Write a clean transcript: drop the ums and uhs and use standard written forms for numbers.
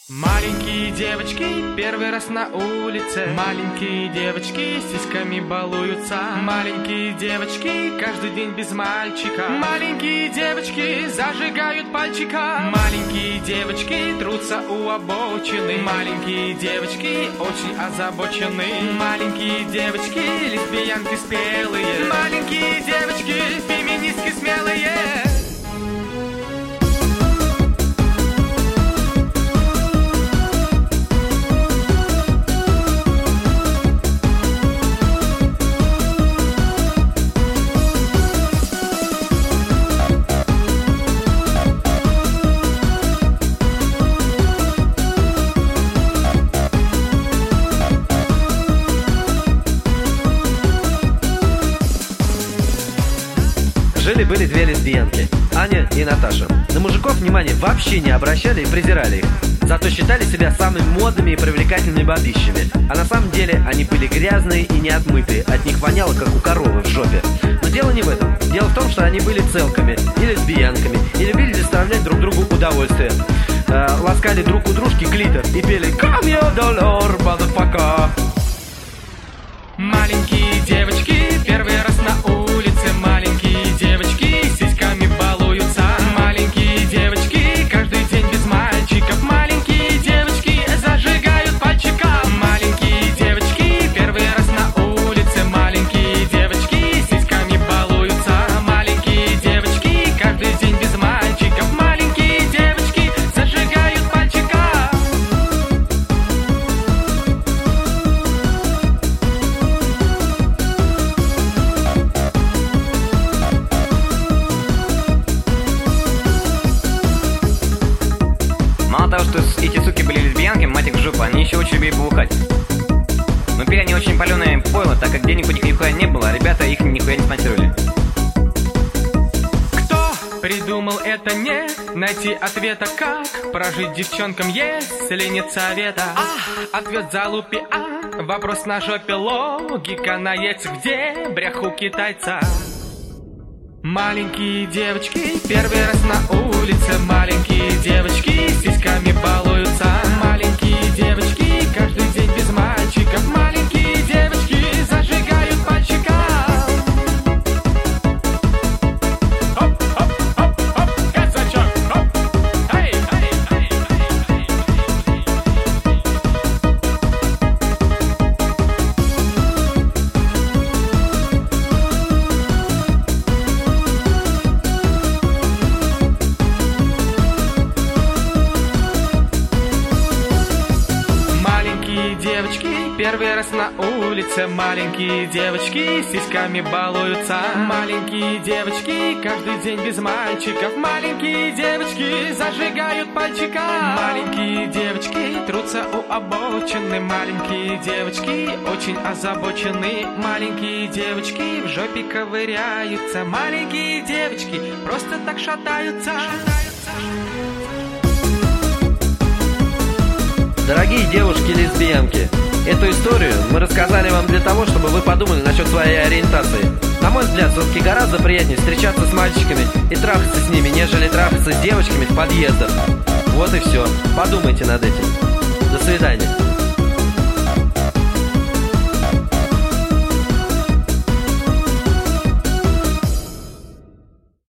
Маленькие девочки первый раз на улице. Маленькие девочки с сиськами балуются. Маленькие девочки каждый день без мальчика. Маленькие девочки зажигают пальчика. Маленькие девочки трутся у обочины. Маленькие девочки очень озабочены. Маленькие девочки лесбиянки спелые. Маленькие девочки феминистки смелые. Жили-были две лесбиянки, Аня и Наташа. На мужиков внимания вообще не обращали и презирали их. Зато считали себя самыми модными и привлекательными бабищами. А на самом деле они были грязные и неотмытые. От них воняло, как у коровы в жопе. Но дело не в этом. Дело в том, что они были целками и лесбиянками и любили доставлять друг другу удовольствие. Ласкали друг у дружки клитор и пели «Come your dollar, motherfucker». Маленькие девочки первый раз на улице. Маленькие девочки с сиськами балуются. Маленькие девочки каждый день без мальчиков. Маленькие девочки зажигают пальчика. Маленькие девочки первый раз на улице. Маленькие девочки с сиськами балуются. Маленькие девочки каждый день без мальчиков. Маленькие девочки зажигают пальчика. Мало того, что эти суки были лесбиянки, мать их в жопу, они еще очень любили бухать. Но пили они очень паленое пойло, так как денег у них нихуя не было, а ребята их нихуя не спонсировали. Кто придумал это, не найти ответа, как прожить девчонкам, если нет совета? Ответ залупи, вопрос на жопе, логика на яйцах, где брях у китайца? Маленькие девочки первый раз на улице. Маленькие девочки с сиськами балуются. Маленькие девочки каждый день без мальчиков. Маленькие девочки зажигают пальчика. Оп, оп, оп, оп, казачок, оп, эй, эй, эй, эй, эй. Маленькие девочки первый раз на улице. Маленькие девочки с сиськами балуются. Маленькие девочки каждый день без мальчиков. Маленькие девочки зажигают пальчика. Маленькие девочки трутся у обочины. Маленькие девочки очень озабочены. Маленькие девочки в жопе ковыряются. Маленькие девочки просто так шатаются. Дорогие девушки-лесбиянки, эту историю мы рассказали вам для того, чтобы вы подумали насчет своей ориентации. На мой взгляд, все-таки гораздо приятнее встречаться с мальчиками и трахаться с ними, нежели трахаться с девочками в подъездах. Вот и все. Подумайте над этим. До свидания.